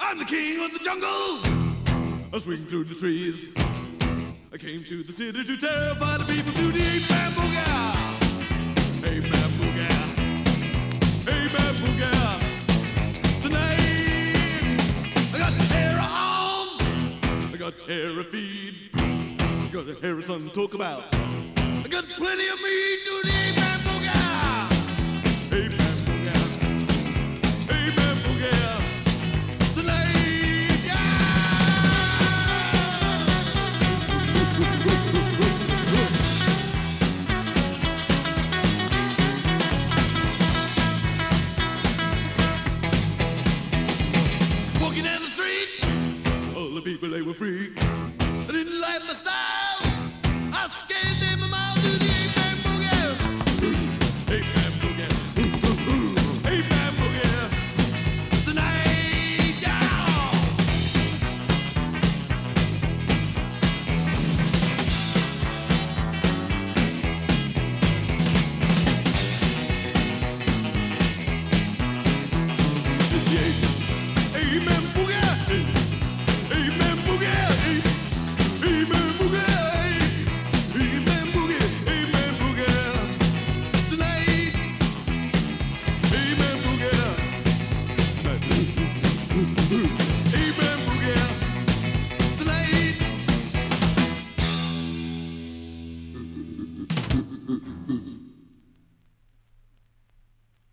I'm the king of the jungle. I swing through the trees. I came to the city to terrify the people. Do the ape-man boogie. Ape-man boogie. Ape-man boogie. Tonight I got hair of arms. I got hair of feet. I got a hair of something to talk about. I got plenty of meat. Do the ape-man boogie. Ape-man boogie. Ape-man boogie. Walking down the street, all the people they were free. I didn't like my style.